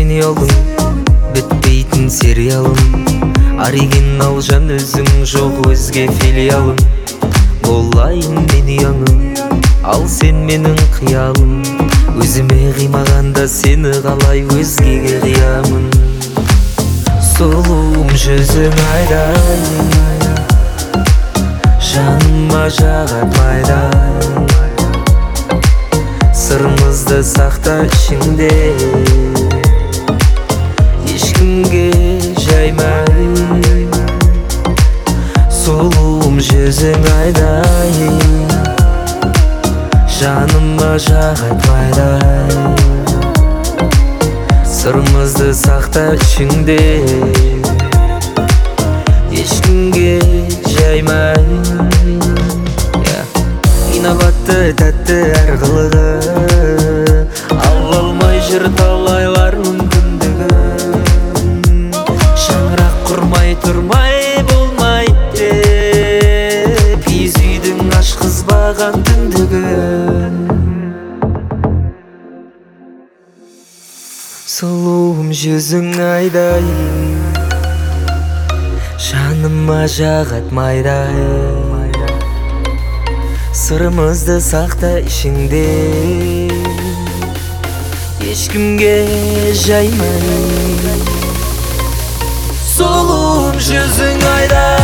сен ұялым, бітпейтін сериалым. Оригинал жан өзің, жоқ өзге филиалым. Болайын мен ұяңым, ал сен менің қиялым. Өзіме қимағанда сені қалай өзгеге қиямын. Сұлуым жүзің айдай, жаныма жағат майдай. Сырымызды сақта ішіңде, ешкімге жаймай. Сұлуым жүзің айдай, жаныма жағат майдай. Сырымызды сақта ішіңде, ешкімге жаймай. Инабатты тәтті әр қылығы, ала алмай жүр талайлар мүмкіндігін. Шаңырақ құрмай тұрмай болмайды деп, киіз үйдің ашқызбаған түндігін. Сұлуым жүзің айдай, жаныма жағат майдай. Сырымызды сақта ішіңде, ешкімге жаймай. Сұлуым жүзің айдай,